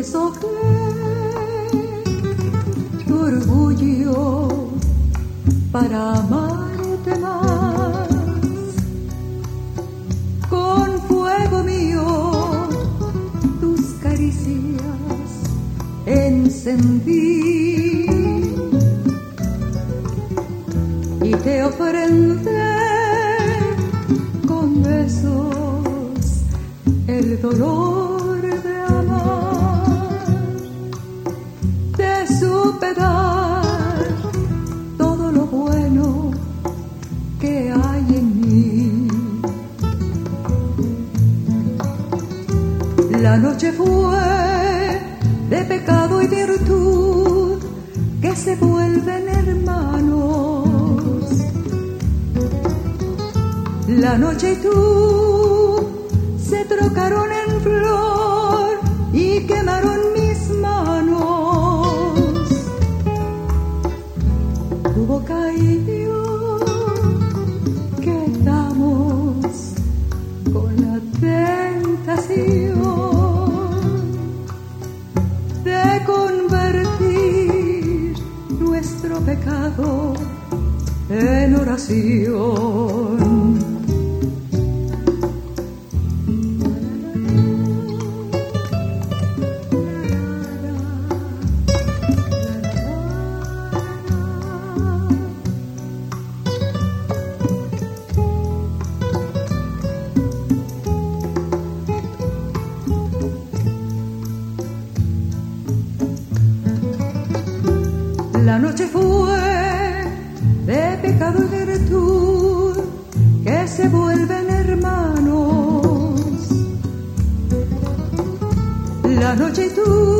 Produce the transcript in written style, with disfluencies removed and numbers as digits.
deshojé tu orgullo para amarte más. Con fuego mío tus caricias encendí y te ofrendé con besos el dolor de amar. Te supe dar todo lo bueno que hay en mí. La noche fue de pecado y virtud que se vuelven hermanos. La noche y tú se trocaron en flor y quemaron mis manos. Tu boca y yo quedamos con la tentación de convertir nuestro pecado en oración. La noche fue de pecado y virtud que se vuelven hermanos. La noche y tú